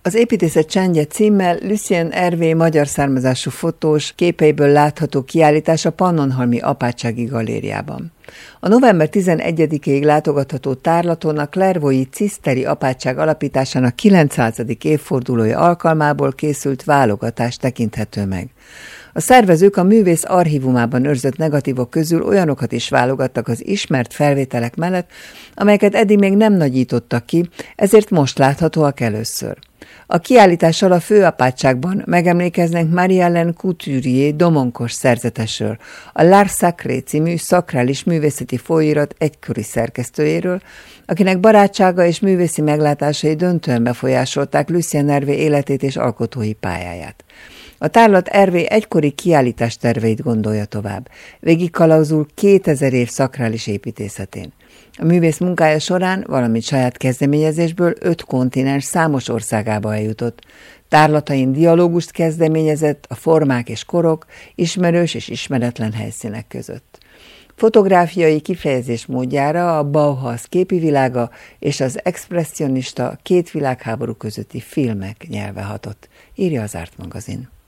Az építészet csendje címmel Lucien Hervé magyar származású fotós képeiből látható kiállítás a Pannonhalmi Apátsági Galériában. A november 11-ig látogatható tárlaton a Clairvaux-i Ciszteri apátság alapításának 900. évfordulója alkalmából készült válogatás tekinthető meg. A szervezők a művész archívumában őrzött negatívok közül olyanokat is válogattak az ismert felvételek mellett, amelyeket eddig még nem nagyítottak ki, ezért most láthatóak először. A kiállítással a főapátságban megemlékeznek Marie-Hélène Couturier domonkos szerzetesről, a L'Art Sacré című szakrális művészeti folyóirat egykori szerkesztőjéről, akinek barátsága és művészi meglátásai döntően befolyásolták Lucien Hervé életét és alkotói pályáját. A tárlat Hervé egykori kiállítás terveit gondolja tovább, végigkalauzul 2000 év szakrális építészetén. A művész munkája során, valamint saját kezdeményezésből 5 kontinens számos országába eljutott. Tárlatain dialógust kezdeményezett a formák és korok, ismerős és ismeretlen helyszínek között. Fotográfiai kifejezés módjára a Bauhaus képi világa és az expresszionista két világháború közötti filmek nyelve hatott, írja az Art magazin.